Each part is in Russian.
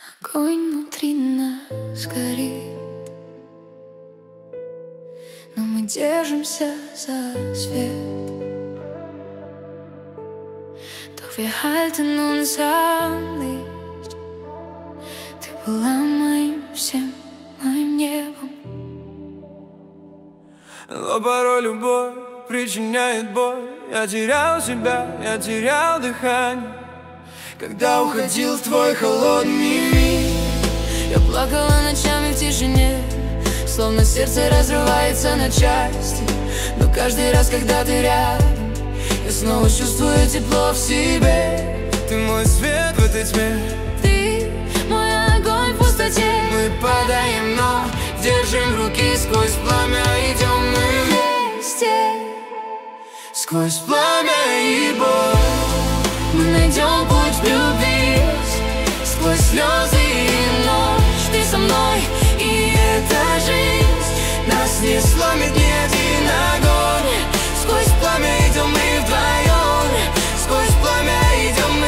Огонь внутри нас горит, но мы держимся за свет. Doch wir halten uns an Licht. Ты была моим всем, моим небом. Но порой любовь причиняет боль. Я терял себя, я терял дыхание, когда уходил в твой холодный мир. Я плакала ночами в тишине, словно сердце разрывается на части. Но каждый раз, когда ты рядом, я снова чувствую тепло в себе. Ты мой свет в этой тьме, ты мой огонь в пустоте. мы падаем, но держим руки. Сквозь пламя идем мы Вместе, сквозь пламя и боль. мы найдем путь в любви. Сквозь слезы и ночь ты со мной, и эта жизнь Нас не сломит ни один огонь. сквозь Пламя идем мы вдвоем, сквозь пламя идем мы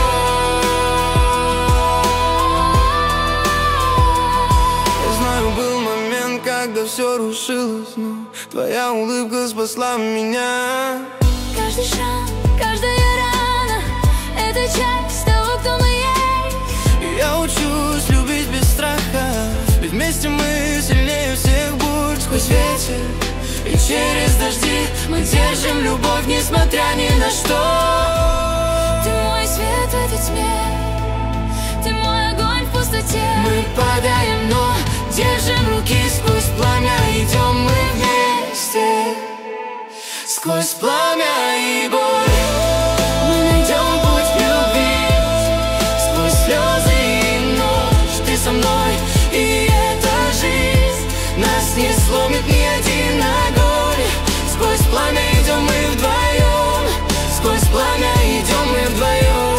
вдвоем. Я знаю, был момент, когда все рушилось, но твоя улыбка спасла меня. каждый шаг, каждая рана — это часть того, кто мы есть. Я учусь любить без страха, ведь вместе мы сильнее всех бурь. Сквозь ветер и через дожди мы держим любовь, несмотря ни на что. Ты мой свет в этой тьме, ты мой огонь в пустоте. Мы падаем, но держим руки. Сквозь пламя идем мы вместе, сквозь пламя и боль. Мы найдем путь в любви. Сквозь слезы и ночь ты со мной, и эта жизнь нас не сломит ни один огонь. Сквозь пламя идем мы вдвоем, сквозь пламя идем мы вдвоем.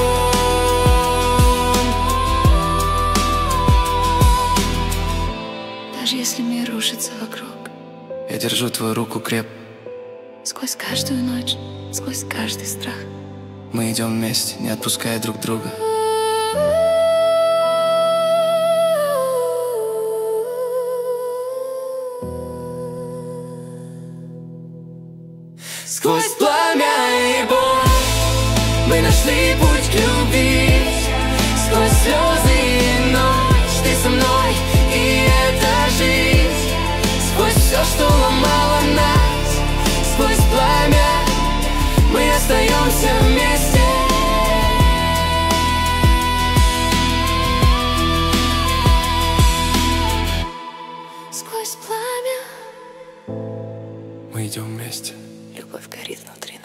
Даже если мир рушится вокруг, Я держу твою руку крепко, сквозь каждую ночь, сквозь каждый страх. мы идем вместе, не отпуская друг друга. Сквозь пламя и боль мы нашли путь к любви. Сквозь слезы и ночь ты со мной, и эта жизнь. Сквозь все, что ломало нас, сквозь пламя мы остаемся вместе. Сквозь пламя Мы идем вместе. любовь горит внутри